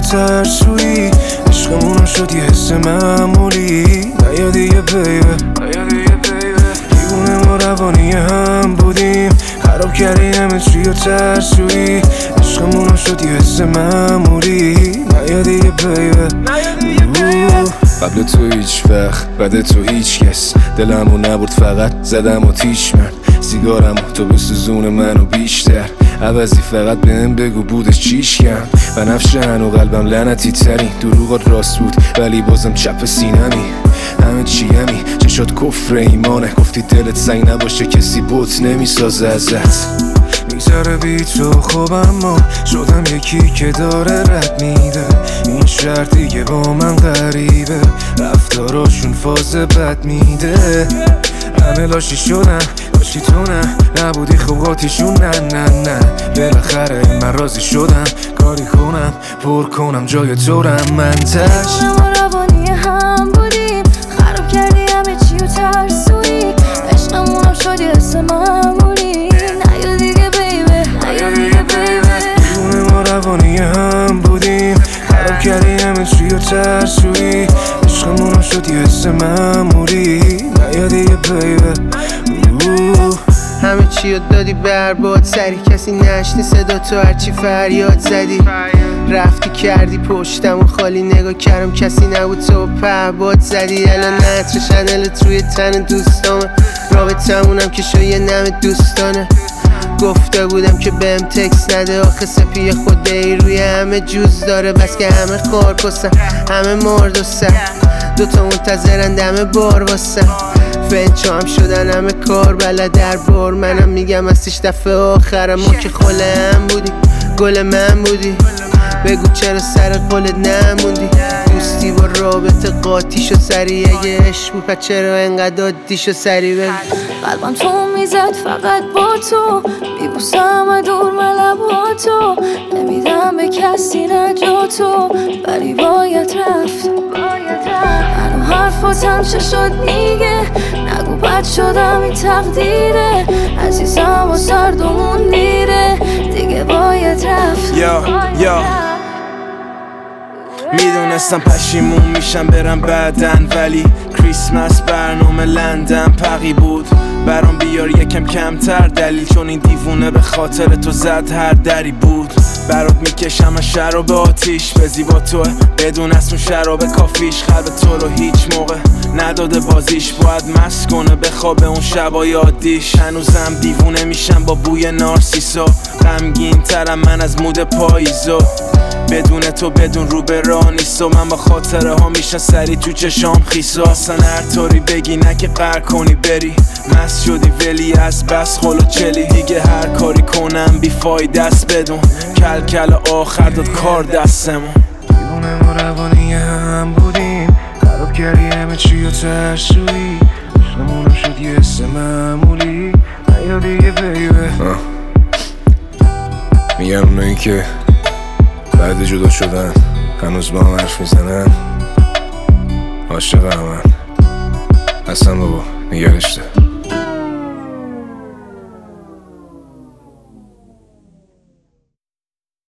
ترسویی، عشقمونو شد یه حس معمولی. نیا دیگه بیبه، دیوونه ما روانی هم بودیم، خراب کردی همه چی و ترسویی، عشقمونو شد یه حس معمولی. نیا دیگه بیبه، قبل تو هیچ وقت، بعد تو هیچ کس، دلمو نبرد فقط زدم و تیش من، سیگارمو تو بسوزون منو بیشتر، عوضی فقط بهم بگو بودش چیش کم. بنفشه هنو قلبم لعنتی ترین، دروغات راست بود ولی بازم چپ سینمی، همه چیمی چشات کفر ایمانه، گفتی دلت سنگ نباشه کسی بوت نمیسازه ازت. میذاره بی تو خوب اما شدم یکی که داره رد میده، این شهر دیگه با من غریبه، رفتاراشون فاز بد میده، همه لاشی شدن لاشی تو نبودی خوباتیشون نه بالاخره من راضی شدم، کاری کنم پر کنم جای تو رم منتش. ما روانی هم بودیم، خراب کردی همه چی و ترسویی، عشقمونم شد یه حس معمولی. نیا دیگه بیبه، دیوونه ما روانی هم بودیم، خراب کردی همه چی و ترسویی، عشقمونم شد یه حس معمولی. نیا دیگه بیبه، همه چی رو دادی برباد، سری کسی نشنی صدا تو هرچی فریاد زدی، رفتی کردی پشتم و خالی نگاه کردم کسی نبود تو پهباد زدی. الان نطر شنلت روی تن دوستامه، رابطمونم که شو یه نم دوستانه، گفته بودم که بهم تکس نده، آخه سپی خوده ای روی همه جوز داره، بس که همه خار کسن همه مرد و سر، دوتا منتظرن دم بار واسن، فنچو هم شدن همه کار بلد در بار، منم میگم هستیش دفعه آخرم، ما که خله هم بودی گل من بودی، بگو چرا سر قولت نموندی، دوستی با رابطه قاطی شو سری، اگه عشق بود پس چرا انقدر عادی شو سری بگو. قلبم تو میزد فقط با تو، میبوسم دور من لباتو، نمیدم به کسی نجاتو، ولی باید رفت. هنو حرفاتم چه شد میگه، نگو بد شدم این تقدیره، عزیزم و سردمون دیره، دیگه باید رفت. میدونستم پشیمون میشم برم بعدن، ولی کریسمس برنامه لندن پقی بود، برام بیار یکم کمتر دلیل، چون این دیوونه به خاطر تو زد هر دری بود. برات میکشم از شراب آتیش، به زیبا توه بدون اسم شراب کافیش، قلب تو رو هیچ موقع نداده بازیش، باید مست کنه بخوابه اون شبای عادیش. هنوزم دیوونه میشم با بوی نارسیسا، غمگین ترم من از مود پاییزا، بدون تو بدون رو به راه نیست، و من با خاطره ها میشن سری تو چشام خیسا، اصلا هر طوری بگی نه که قهر کنی بری، مست شدی ولی از بس خلو چلی، دیگه هر کاری کنم بی فایده است بدون، کل آخر داد کار دستمون. دیوونه ما روانی هم بودیم، خراب کردی همه چی و ترسویی، عشقمونم شد یه حس معمولی. نیا دیگه بیبه، میگن اونایی که بعد جدا شدن هنوز با هم حرف میزنن عاشق همن، اصلا بابا نگرشته.